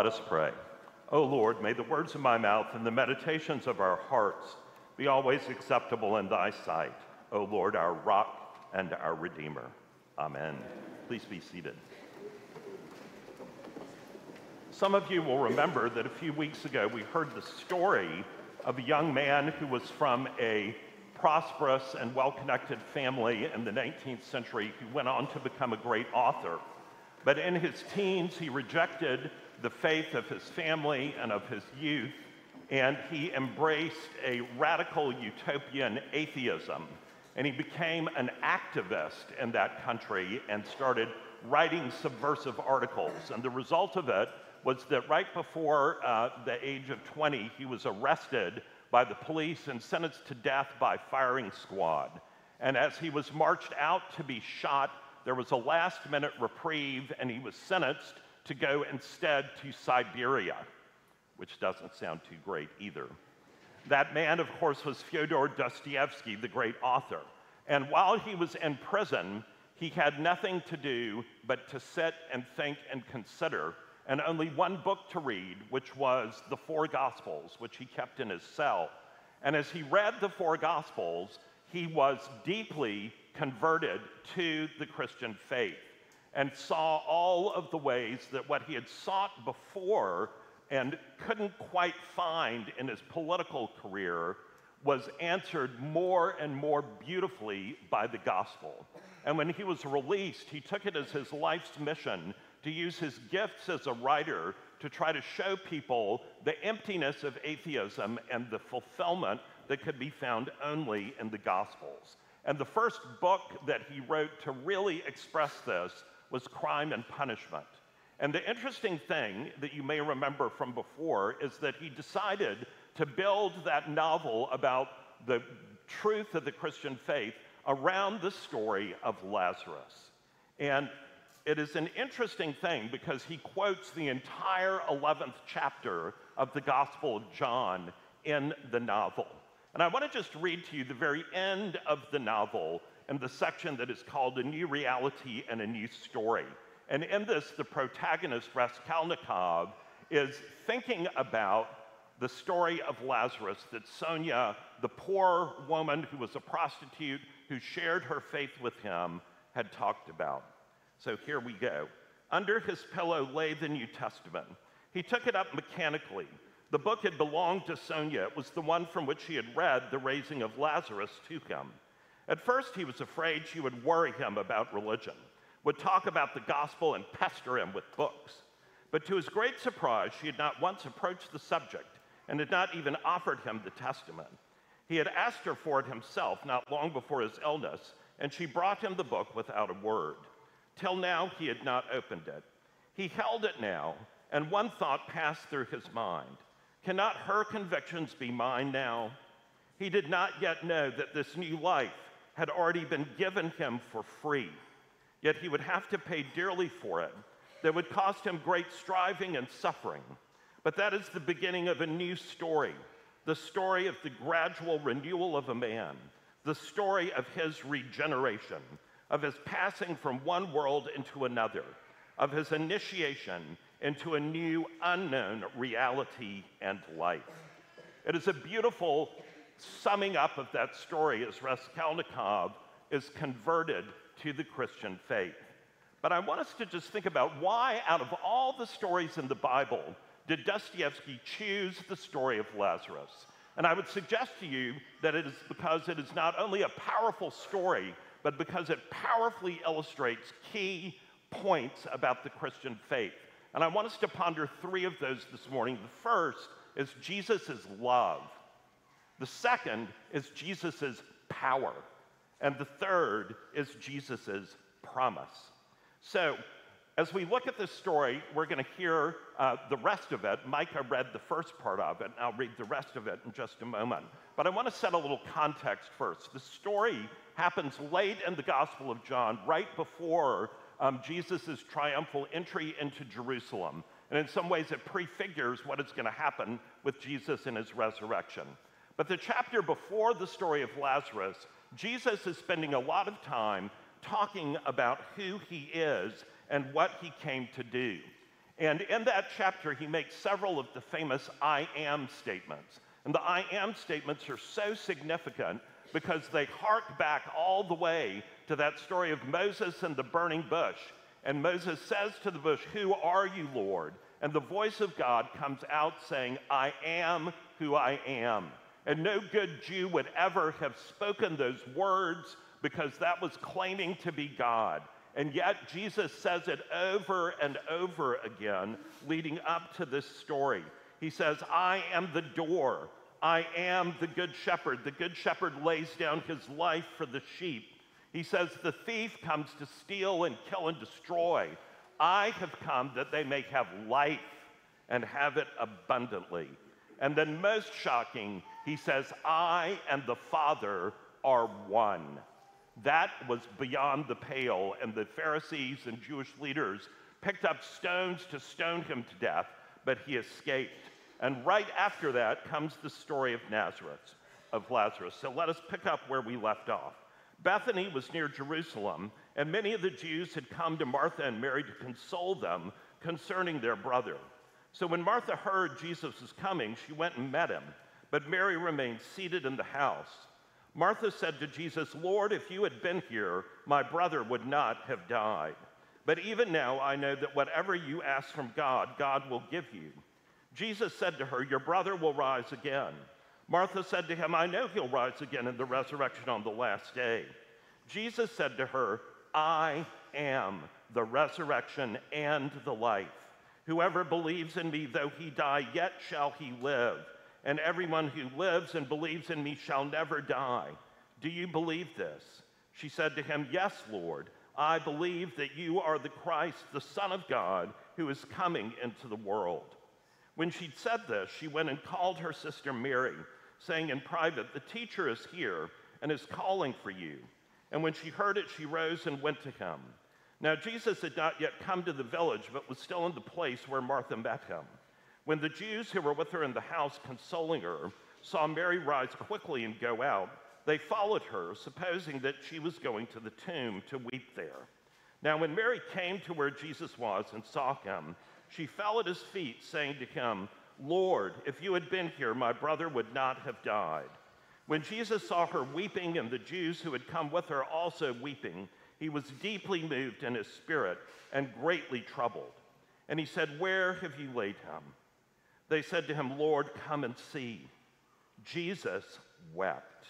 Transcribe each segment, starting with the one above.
Let us pray. O Lord, may the words of my mouth and the meditations of our hearts be always acceptable in thy sight, O Lord, our rock and our redeemer. Amen. Please be seated. Some of you will remember that a few weeks ago we heard the story of a young man who was from a prosperous and well-connected family in the 19th century who went on to become a great author. But in his teens, he rejected the faith of his family and of his youth, and he embraced a radical utopian atheism. And he became an activist in that country and started writing subversive articles. And the result of it was that right before the age of 20, he was arrested by the police and sentenced to death by firing squad. And as he was marched out to be shot, there was a last-minute reprieve, and he was sentenced to go instead to Siberia, which doesn't sound too great either. That man, of course, was Fyodor Dostoevsky, the great author. And while he was in prison, he had nothing to do but to sit and think and consider, and only one book to read, which was the Four Gospels, which he kept in his cell. And as he read the Four Gospels, he was deeply converted to the Christian faith and saw all of the ways that what he had sought before and couldn't quite find in his political career was answered more and more beautifully by the gospel. And when he was released, he took it as his life's mission to use his gifts as a writer to try to show people the emptiness of atheism and the fulfillment that could be found only in the Gospels. And the first book that he wrote to really express this was Crime and Punishment. And the interesting thing that you may remember from before is that he decided to build that novel about the truth of the Christian faith around the story of Lazarus. And it is an interesting thing because he quotes the entire 11th chapter of the Gospel of John in the novel. And I want to just read to you the very end of the novel in the section that is called A New Reality and a New Story. And in this, the protagonist, Raskolnikov, is thinking about the story of Lazarus that Sonia, the poor woman who was a prostitute who shared her faith with him, had talked about. So here we go. Under his pillow lay the New Testament. He took it up mechanically. The book had belonged to Sonia. It was the one from which he had read the raising of Lazarus to him. At first, he was afraid she would worry him about religion, would talk about the gospel and pester him with books. But to his great surprise, she had not once approached the subject and had not even offered him the Testament. He had asked her for it himself not long before his illness, and she brought him the book without a word. Till now, he had not opened it. He held it now, and one thought passed through his mind. Cannot her convictions be mine now? He did not yet know that this new life had already been given him for free. Yet he would have to pay dearly for it. That would cost him great striving and suffering. But that is the beginning of a new story, the story of the gradual renewal of a man, the story of his regeneration, of his passing from one world into another, of his initiation into a new unknown reality and life. It is a beautiful summing up of that story as Raskolnikov is converted to the Christian faith. But I want us to just think about why, out of all the stories in the Bible, did Dostoevsky choose the story of Lazarus? And I would suggest to you that it is because it is not only a powerful story, but because it powerfully illustrates key points about the Christian faith. And I want us to ponder three of those this morning. The first is Jesus' love. The second is Jesus' power. And the third is Jesus' promise. So, as we look at this story, we're going to hear the rest of it. Micah read the first part of it, and I'll read the rest of it in just a moment. But I want to set a little context first. The story happens late in the Gospel of John, right before Jesus' triumphal entry into Jerusalem. And in some ways, it prefigures what is going to happen with Jesus in his resurrection. But the chapter before the story of Lazarus, Jesus is spending a lot of time talking about who he is and what he came to do. And in that chapter, he makes several of the famous I am statements. And the I am statements are so significant because they hark back all the way to that story of Moses and the burning bush. And Moses says to the bush, "Who are you, Lord?" And the voice of God comes out saying, "I am who I am." And no good Jew would ever have spoken those words because that was claiming to be God. And yet Jesus says it over and over again leading up to this story. He says, "I am the door. I am the good shepherd. The good shepherd lays down his life for the sheep." He says, "The thief comes to steal and kill and destroy. I have come that they may have life and have it abundantly." And then most shocking, he says, "I and the Father are one." That was beyond the pale, and the Pharisees and Jewish leaders picked up stones to stone him to death, but he escaped. And right after that comes the story of Lazarus. So let us pick up where we left off. Bethany was near Jerusalem, and many of the Jews had come to Martha and Mary to console them concerning their brother. So when Martha heard Jesus was coming, she went and met him, but Mary remained seated in the house. Martha said to Jesus, "Lord, if you had been here, my brother would not have died. But even now I know that whatever you ask from God, God will give you." Jesus said to her, "Your brother will rise again." Martha said to him, "I know he'll rise again in the resurrection on the last day." Jesus said to her, "I am the resurrection and the life. Whoever believes in me, though he die, yet shall he live. And everyone who lives and believes in me shall never die. Do you believe this?" She said to him, "Yes, Lord. I believe that you are the Christ, the Son of God, who is coming into the world." When she'd said this, she went and called her sister Mary, saying in private, "The teacher is here and is calling for you." And when she heard it, she rose and went to him. Now Jesus had not yet come to the village, but was still in the place where Martha met him. When the Jews who were with her in the house consoling her saw Mary rise quickly and go out, they followed her, supposing that she was going to the tomb to weep there. Now when Mary came to where Jesus was and saw him, she fell at his feet, saying to him, "Lord, if you had been here, my brother would not have died." When Jesus saw her weeping and the Jews who had come with her also weeping, he was deeply moved in his spirit and greatly troubled. And he said, "Where have you laid him?" They said to him, "Lord, come and see." Jesus wept.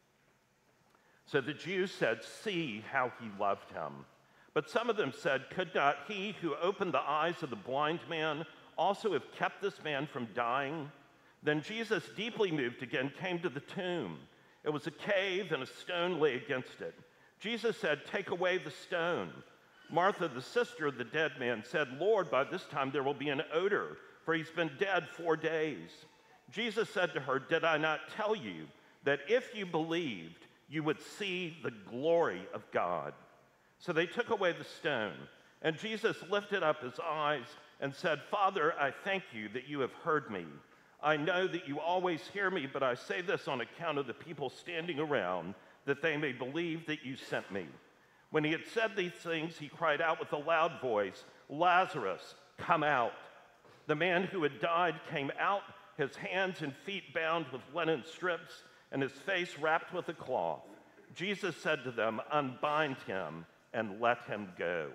So the Jews said, "See how he loved him." But some of them said, "Could not he who opened the eyes of the blind man also have kept this man from dying?" Then Jesus, deeply moved again, came to the tomb. It was a cave, and a stone lay against it. Jesus said, "Take away the stone." Martha, the sister of the dead man, said, "Lord, by this time there will be an odor, for he's been dead 4 days." Jesus said to her, "Did I not tell you that if you believed, you would see the glory of God?" So they took away the stone, and Jesus lifted up his eyes and said, "Father, I thank you that you have heard me. I know that you always hear me, but I say this on account of the people standing around, that they may believe that you sent me." When he had said these things, he cried out with a loud voice, "Lazarus, come out." The man who had died came out, his hands and feet bound with linen strips, and his face wrapped with a cloth. Jesus said to them, "Unbind him and let him go."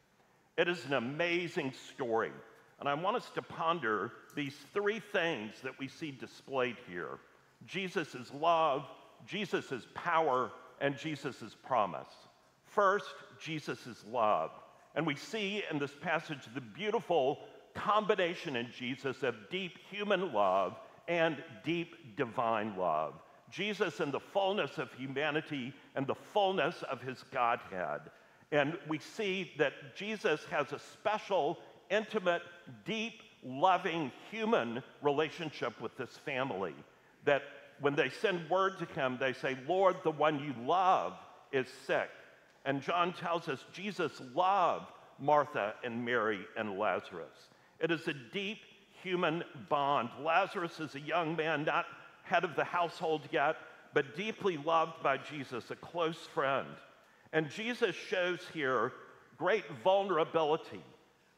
It is an amazing story, and I want us to ponder these 3 things that we see displayed here: Jesus' love, Jesus' power, and Jesus' promise. First, Jesus' love. And we see in this passage the beautiful combination in Jesus of deep human love and deep divine love. Jesus in the fullness of humanity and the fullness of his Godhead. And we see that Jesus has a special, intimate, deep, loving human relationship with this family. That when they send word to him, they say, "Lord, the one you love is sick." And John tells us Jesus loved Martha and Mary and Lazarus. It is a deep human bond. Lazarus is a young man, not head of the household yet, but deeply loved by Jesus, a close friend. And Jesus shows here great vulnerability.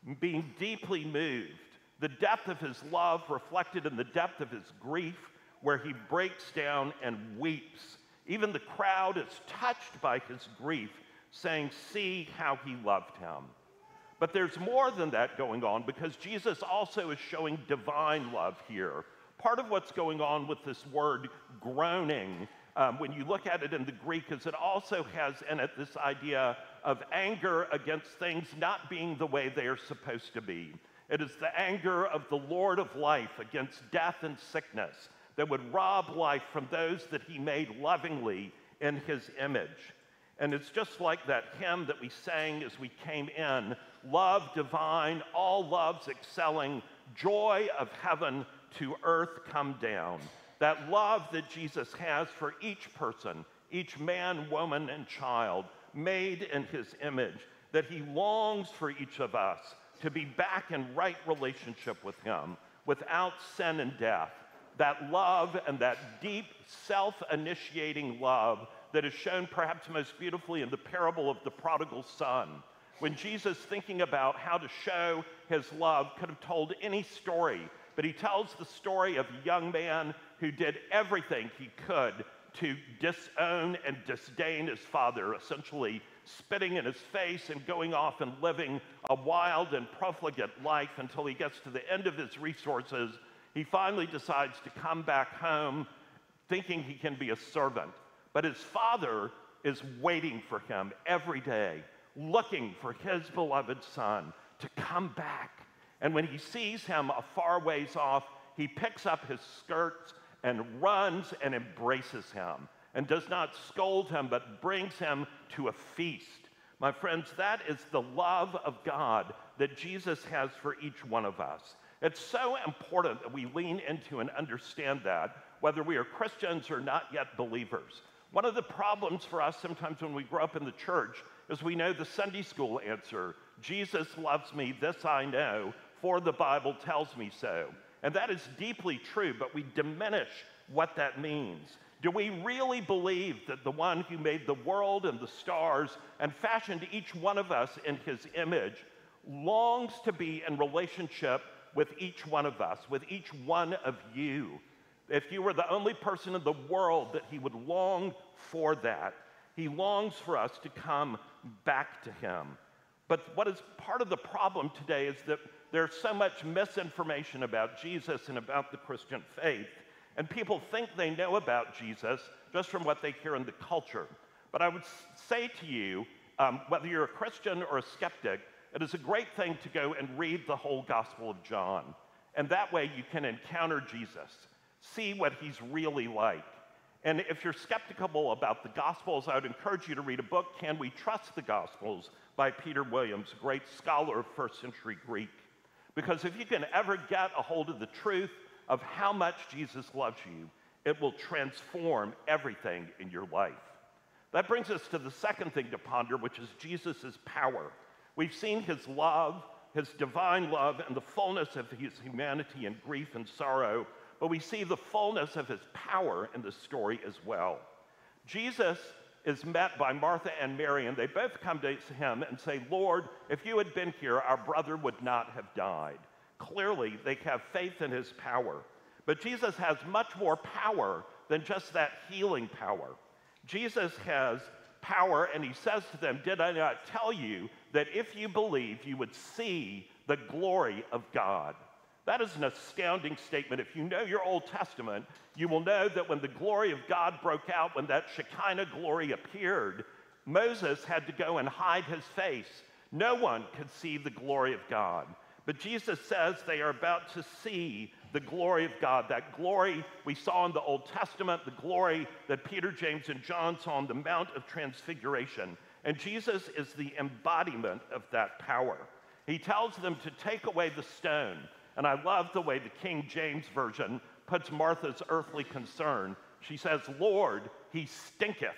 being deeply moved, the depth of his love reflected in the depth of his grief, where he breaks down and weeps. Even the crowd is touched by his grief, saying, "See how he loved him." But there's more than that going on, because Jesus also is showing divine love here. Part of what's going on with this word groaning, when you look at it in the Greek, is it also has in it this idea of anger against things not being the way they are supposed to be. It is the anger of the Lord of life against death and sickness that would rob life from those that he made lovingly in his image. And it's just like that hymn that we sang as we came in, love divine, all loves excelling, joy of heaven to earth come down. That love that Jesus has for each person, each man, woman, and child, made in his image, that he longs for each of us to be back in right relationship with him, without sin and death. That love and that deep self-initiating love that is shown perhaps most beautifully in the parable of the prodigal son. When Jesus, thinking about how to show his love, could have told any story, but he tells the story of a young man who did everything he could to disown and disdain his father, essentially spitting in his face and going off and living a wild and profligate life until he gets to the end of his resources. He finally decides to come back home thinking he can be a servant. But his father is waiting for him every day, looking for his beloved son to come back. And when he sees him a far ways off, he picks up his skirts and runs and embraces him, and does not scold him, but brings him to a feast. My friends, that is the love of God that Jesus has for each one of us. It's so important that we lean into and understand that, whether we are Christians or not yet believers. One of the problems for us sometimes when we grow up in the church is we know the Sunday school answer, Jesus loves me, this I know, for the Bible tells me so. And that is deeply true, but we diminish what that means. Do we really believe that the one who made the world and the stars and fashioned each one of us in his image longs to be in relationship with each one of us, with each one of you? If you were the only person in the world that he would long for that, he longs for us to come back to him. But what is part of the problem today is that there's so much misinformation about Jesus and about the Christian faith, and people think they know about Jesus just from what they hear in the culture. But I would say to you, whether you're a Christian or a skeptic, it is a great thing to go and read the whole Gospel of John. And that way you can encounter Jesus, see what he's really like. And if you're skeptical about the Gospels, I would encourage you to read a book, Can We Trust the Gospels, by Peter Williams, a great scholar of first century Greek. Because if you can ever get a hold of the truth of how much Jesus loves you, it will transform everything in your life. That brings us to the second thing to ponder, which is Jesus' power. We've seen his love, his divine love, and the fullness of his humanity and grief and sorrow, but we see the fullness of his power in this story as well. Jesus is met by Martha and Mary, and they both come to him and say, Lord, if you had been here, our brother would not have died. Clearly, they have faith in his power. But Jesus has much more power than just that healing power. Jesus has power, and he says to them, did I not tell you that if you believe, you would see the glory of God? That is an astounding statement. If you know your Old Testament, you will know that when the glory of God broke out, when that Shekinah glory appeared, Moses had to go and hide his face. No one could see the glory of God. But Jesus says they are about to see the glory of God, that glory we saw in the Old Testament, the glory that Peter, James, and John saw on the Mount of Transfiguration. And Jesus is the embodiment of that power. He tells them to take away the stone. And I love the way the King James Version puts Martha's earthly concern. She says, Lord, he stinketh.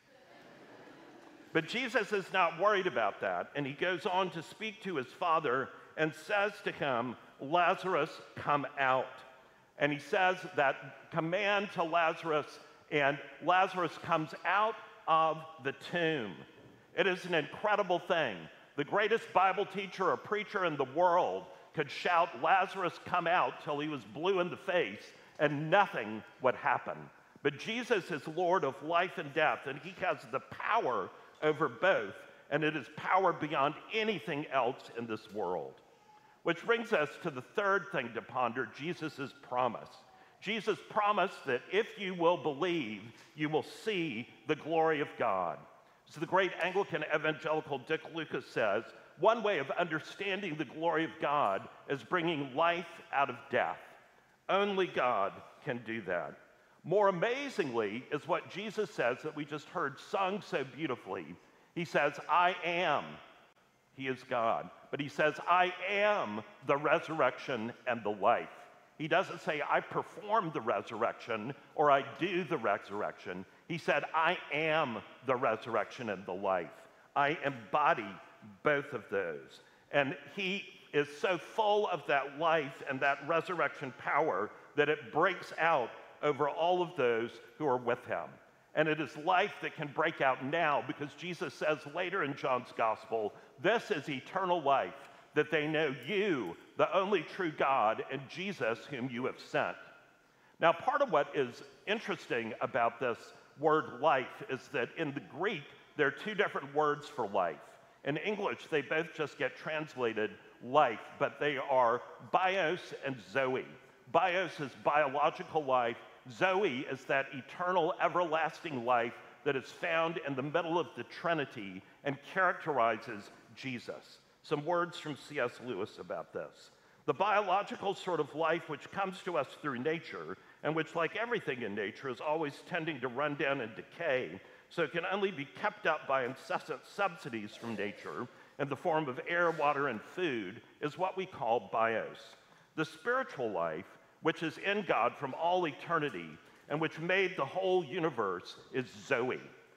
But Jesus is not worried about that. And he goes on to speak to his father and says to him, Lazarus, come out. And he says that command to Lazarus, and Lazarus comes out of the tomb. It is an incredible thing. The greatest Bible teacher or preacher in the world could shout, "Lazarus, come out," till he was blue in the face, and nothing would happen. But Jesus is Lord of life and death, and he has the power over both, and it is power beyond anything else in this world. Which brings us to the third thing to ponder, Jesus' promise. Jesus promised that if you will believe, you will see the glory of God. So the great Anglican evangelical Dick Lucas says, one way of understanding the glory of God is bringing life out of death. Only God can do that. More amazingly is what Jesus says that we just heard sung so beautifully. He says, I am. He is God. But he says, I am the resurrection and the life. He doesn't say, I perform the resurrection or I do the resurrection. He said, I am the resurrection and the life. I embody both of those. And he is so full of that life and that resurrection power that it breaks out over all of those who are with him. And it is life that can break out now, because Jesus says later in John's gospel, this is eternal life, that they know you, the only true God, and Jesus whom you have sent. Now, part of what is interesting about this word life is that in the Greek, there are two different words for life. In English, they both just get translated life, but they are bios and zoe. Bios is biological life. Zoe is that eternal, everlasting life that is found in the middle of the Trinity and characterizes Jesus. Some words from C.S. Lewis about this. The biological sort of life which comes to us through nature, and which, like everything in nature, is always tending to run down and decay, so it can only be kept up by incessant subsidies from nature in the form of air, water, and food, is what we call bios. The spiritual life, which is in God from all eternity and which made the whole universe, is Zoe.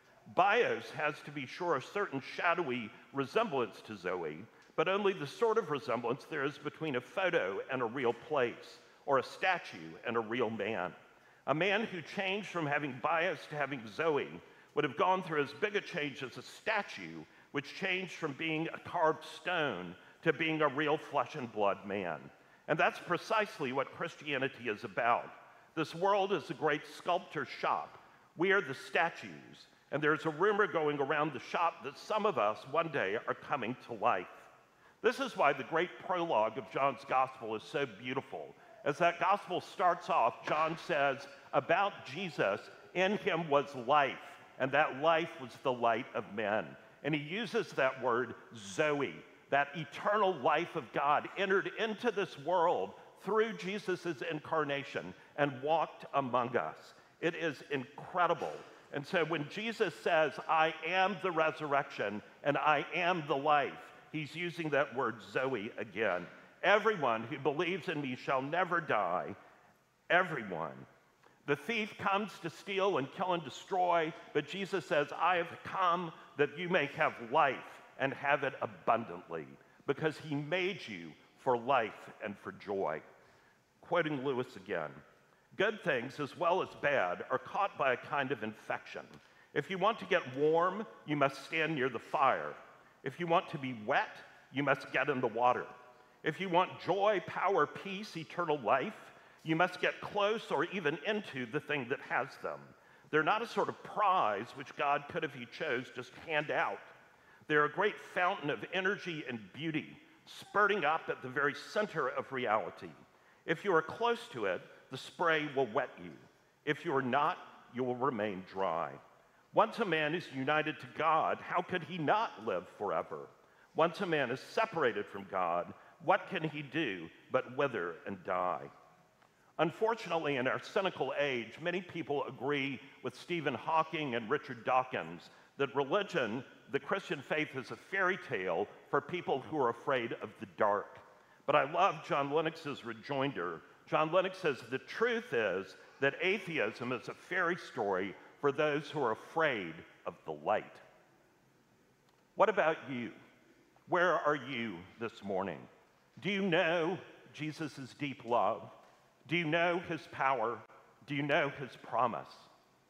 Bios has, to be sure, a certain shadowy resemblance to Zoe, but only the sort of resemblance there is between a photo and a real place, or a statue and a real man. A man who changed from having bios to having Zoe would have gone through as big a change as a statue, which changed from being a carved stone to being a real flesh and blood man. And that's precisely what Christianity is about. This world is a great sculptor's shop. We are the statues, and there's a rumor going around the shop that some of us one day are coming to life. This is why the great prologue of John's gospel is so beautiful. As that gospel starts off, John says, about Jesus, in him was life, and that life was the light of men. And he uses that word Zoe. That eternal life of God entered into this world through Jesus' incarnation and walked among us. It is incredible. And so when Jesus says, I am the resurrection and I am the life, he's using that word Zoe again. Everyone who believes in me shall never die. Everyone. The thief comes to steal and kill and destroy, but Jesus says, I have come that you may have life and have it abundantly, because he made you for life and for joy. Quoting Lewis again, good things as well as bad are caught by a kind of infection. If you want to get warm, you must stand near the fire. If you want to be wet, you must get in the water. If you want joy, power, peace, eternal life, you must get close or even into the thing that has them. They're not a sort of prize which God could, if he chose, just hand out. They're a great fountain of energy and beauty, spurting up at the very center of reality. If you are close to it, the spray will wet you. If you are not, you will remain dry. Once a man is united to God, how could he not live forever? Once a man is separated from God, what can he do but wither and die? Unfortunately, in our cynical age, many people agree with Stephen Hawking and Richard Dawkins that religion, the Christian faith, is a fairy tale for people who are afraid of the dark. But I love John Lennox's rejoinder. John Lennox says the truth is that atheism is a fairy story for those who are afraid of the light. What about you? Where are you this morning? Do you know Jesus' deep love? Do you know his power? Do you know his promise?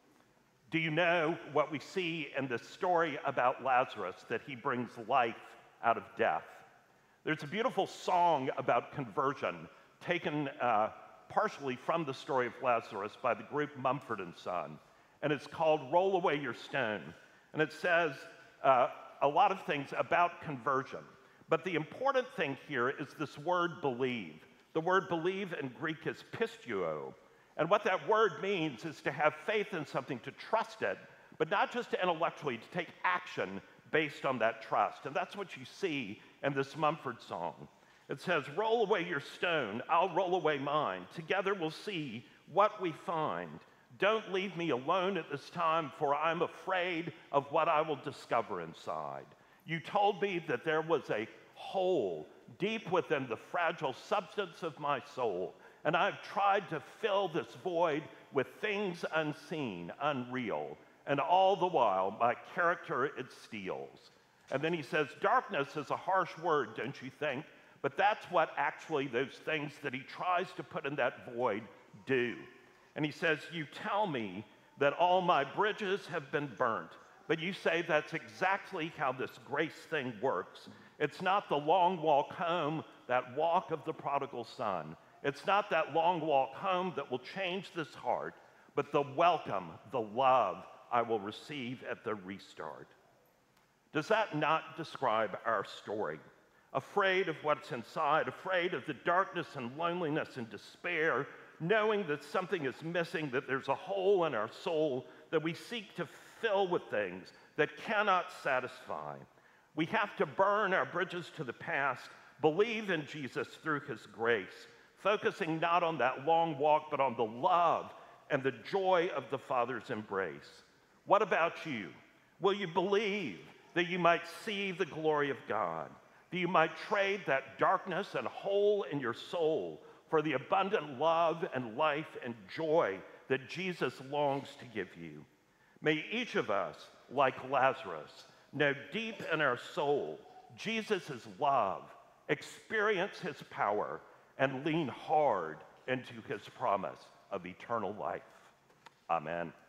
Do you know what we see in the story about Lazarus, that he brings life out of death. There's a beautiful song about conversion taken partially from the story of Lazarus by the group Mumford & Son, and it's called Roll Away Your Stone. And it says a lot of things about conversion, but the important thing here is this word believe. The word believe in Greek is pisteuo, and what that word means is to have faith in something, to trust it, but not just intellectually, to take action based on that trust. And that's what you see in this Mumford song. It says, roll away your stone, I'll roll away mine. Together we'll see what we find. Don't leave me alone at this time, for I'm afraid of what I will discover inside. You told me that there was a hole deep within the fragile substance of my soul, and I've tried to fill this void with things unseen, unreal, and all the while my character it steals. And then he says, darkness is a harsh word, don't you think? But that's what actually those things that he tries to put in that void do. And he says, you tell me that all my bridges have been burnt, but you say that's exactly how this grace thing works. It's not the long walk home, that walk of the prodigal son. It's not that long walk home that will change this heart, but the welcome, the love I will receive at the restart. Does that not describe our story? Afraid of what's inside, afraid of the darkness and loneliness and despair, knowing that something is missing, that there's a hole in our soul that we seek to fill with things that cannot satisfy. We have to burn our bridges to the past, believe in Jesus through his grace, focusing not on that long walk, but on the love and the joy of the Father's embrace. What about you? Will you believe that you might see the glory of God? That you might trade that darkness and hole in your soul for the abundant love and life and joy that Jesus longs to give you. May each of us, like Lazarus, know deep in our soul Jesus' love, experience his power, and lean hard into his promise of eternal life. Amen.